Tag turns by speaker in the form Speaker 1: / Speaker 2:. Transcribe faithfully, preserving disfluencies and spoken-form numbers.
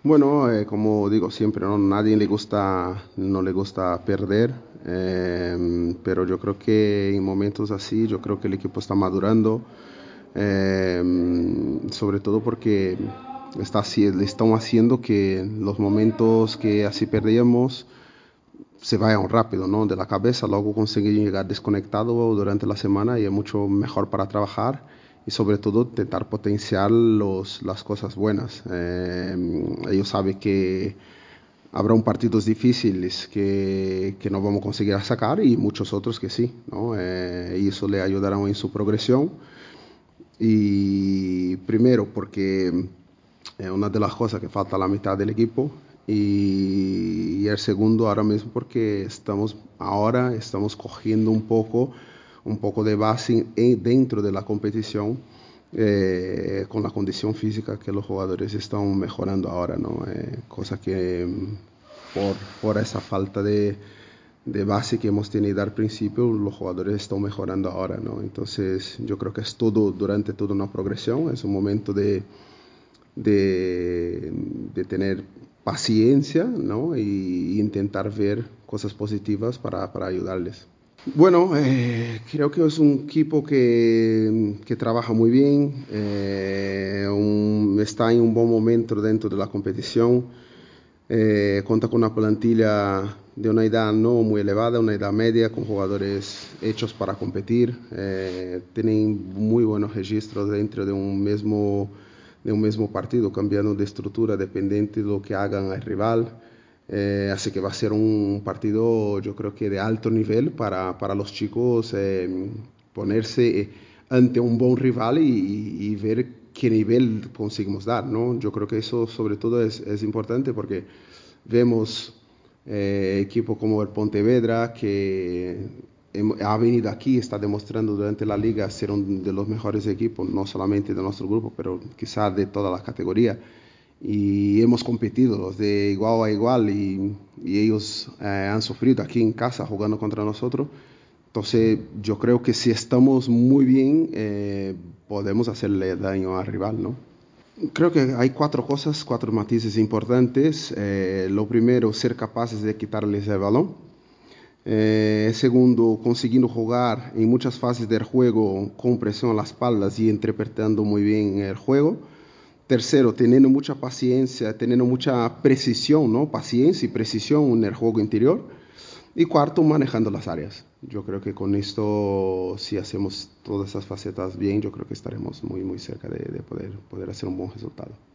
Speaker 1: Bueno, eh, como digo siempre, ¿no? Nadie le gusta, no le gusta perder, eh, pero yo creo que en momentos así, yo creo que el equipo está madurando, eh, sobre todo porque está, haci- le están haciendo que los momentos que así perdíamos se vayan rápido, ¿no? De la cabeza, luego conseguir llegar desconectado durante la semana y es mucho mejor para trabajar y sobre todo intentar potenciar los, las cosas buenas. Eh, ellos saben que habrá un partidos difíciles que, que no vamos a conseguir sacar y muchos otros que sí, ¿no? Eh, y eso le ayudará en su progresión. Y primero porque es una de las cosas que falta a la mitad del equipo y, y el segundo ahora mismo porque estamos ahora estamos cogiendo un poco un poco de base en, dentro de la competición, eh, con la condición física que los jugadores están mejorando ahora, ¿no? Eh, cosa que por, por esa falta de, de base que hemos tenido al principio, los jugadores están mejorando ahora, ¿no? Entonces yo creo que es todo, durante toda una progresión, es un momento de, de, de tener paciencia, ¿no? Y, y intentar ver cosas positivas para, para ayudarles. Bueno, eh, creo que es un equipo que, que trabaja muy bien, eh, un- está en un buen momento dentro de la competición, eh, cuenta con una plantilla de una edad no muy elevada, una edad media, con jugadores hechos para competir, eh, tienen muy buenos registros dentro de un mismo, de un mismo partido, cambiando de estructura dependiente de lo que hagan el rival. Eh, así que va a ser un partido, yo creo que de alto nivel para, para los chicos, eh, ponerse eh, ante un buen rival y, y, y, ver qué nivel conseguimos dar, ¿no? Yo creo que eso sobre todo es, es importante porque vemos eh, equipos como el Pontevedra que ha venido aquí, está demostrando durante la liga ser uno de los mejores equipos, no solamente de nuestro grupo, pero quizás de toda la categoría y hemos competido de igual a igual y, y ellos eh, han sufrido aquí en casa jugando contra nosotros. Entonces yo creo que si estamos muy bien, eh, podemos hacerle daño al rival, ¿no? Creo que hay cuatro cosas, cuatro matices importantes. Eh, lo primero, ser capaces de quitarles el balón. Eh, segundo, consiguiendo jugar en muchas fases del juego con presión a las espaldas y interpretando muy bien el juego. Tercero, teniendo mucha paciencia, teniendo mucha precisión, ¿no? Paciencia y precisión en el juego interior. Y cuarto, manejando las áreas. Yo creo que con esto, si hacemos todas esas facetas bien, yo creo que estaremos muy, muy cerca de, de poder, poder hacer un buen resultado.